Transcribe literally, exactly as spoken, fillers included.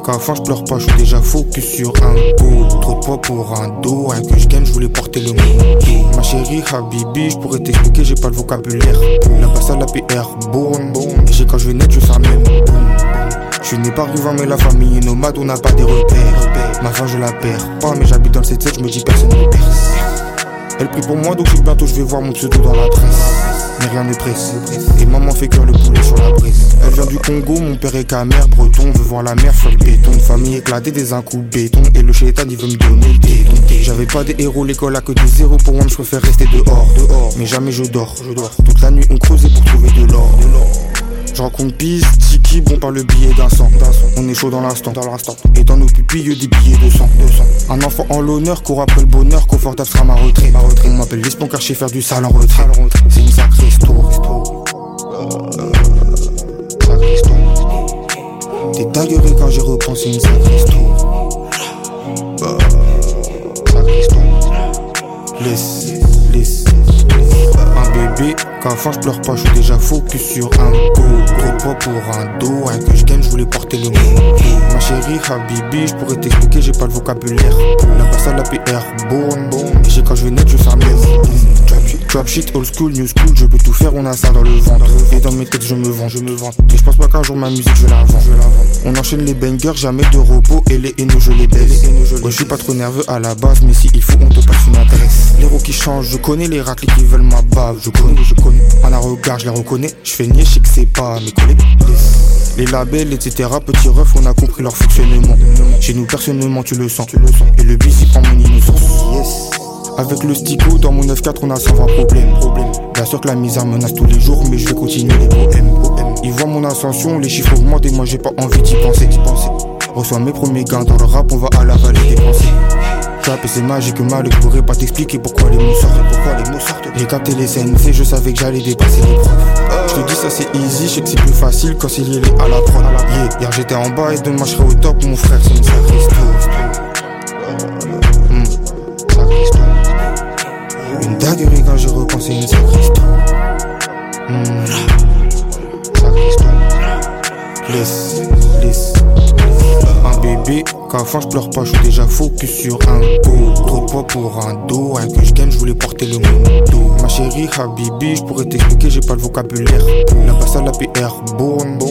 qu'à fin je pleure pas, je suis déjà focus sur un go. Trop de poids pour un dos, rien que je gagne, je voulais porter le monde. Ma chérie Habibi, je pourrais t'expliquer, j'ai pas le vocabulaire. La passe à la P R, boum, boum. Et j'ai quand je vais naître, je ferme même. Je suis né par rivant mais la famille est nomade, on n'a pas des repères. Ma fin je la perds pas, mais j'habite dans le sept sept, je me dis personne ne perce. Elle prie pour moi donc si bientôt je vais voir mon pseudo dans la presse. Mais rien ne presse, et maman fait cuire le poulet sur la brise. Elle vient du Congo, mon père est camère, breton, veut voir la mer sur le béton. Famille éclatée, des un coup béton, et le chétan il veut me donner le téton. J'avais pas des héros, l'école a que des zéros, pour moi je préfère rester dehors, dehors. Mais jamais je dors, je dors. Toute la nuit on creusait pour trouver de l'or. Je rencontre piste, Tiki, bon par le billet d'un sang. On est chaud dans l'instant, dans l'instant. Et dans nos pupilles des billets de sang. Un enfant en l'honneur, court après le bonheur, confortable sera ma retraite. Ma retraite. On m'appelle l'espion car je sais faire du sale en retrait. C'est une sacrée histoire. Sacrée histoire. T'es dinguerie quand j'y repense, c'est une sacrée histoire. Sacrée histoire. Laisse, laisse. Un bébé, qu'à fin je pleure pas, je suis déjà focus sur un go. Trop de poids pour un dos, rien que je gagne, je voulais porter le monde. Ma chérie Habibi, je pourrais t'expliquer, j'ai pas le vocabulaire. La passe à la P R, boum, boum. Et j'ai quand je vais naître, je ferme les yeux. Trap shit, old school, new school, je peux tout faire, on a ça dans le ventre. Et dans mes textes, je me vends, je me vends. Et je pense pas qu'un jour ma musique, je la vends. On enchaîne les bangers, jamais de repos, et les haineux, je les baisse. Ouais, je suis pas trop nerveux à la base, mais si il faut, on te passe une adresse. Les roues qui changent, je connais les raclés qui veulent ma bave, je connais, je connais. En un regard, je les reconnais, je fais nier, je sais que c'est pas mes collègues. Les labels, et cetera, petits refs, on a compris leur fonctionnement. Chez nous, personnellement, tu le sens, tu le sens. Et le bis, il prend mon innocence. Yes. Avec le stico, dans mon neuf quatre, on a cent vingt problèmes. Bien sûr que la misère menace tous les jours, mais je vais continuer les poèmes. Ils voient mon ascension, les chiffres augmentent et moi j'ai pas envie d'y penser, d'y penser. Reçois mes premiers gains dans le rap, on va à la vallée des pensées. Trap et c'est magique, mal, je pourrais pas t'expliquer pourquoi les mots sortent, pourquoi les mots sortent. J'ai capté les C N C, je savais que j'allais dépasser les profs. Je te dis ça c'est easy, je sais que c'est plus facile quand c'est lié à la prod. Yeah. Hier j'étais en bas et demain je serai au top, mon frère c'est une sacrée histoire. Mmh. Sacrée histoire. Une dinguerie quand j'ai repensé, une sacrée histoire. Mmh. Sacrée histoire. Laisse, laisse. Un bébé, qu'à fin je pleure pas, je suis déjà focus sur un go. Trop de poids pour un dos, rien que je gagne, je voulais porter le monde. Ma chérie Habibi, je pourrais t'expliquer, j'ai pas le vocabulaire. La passe à la P R, boum, boum.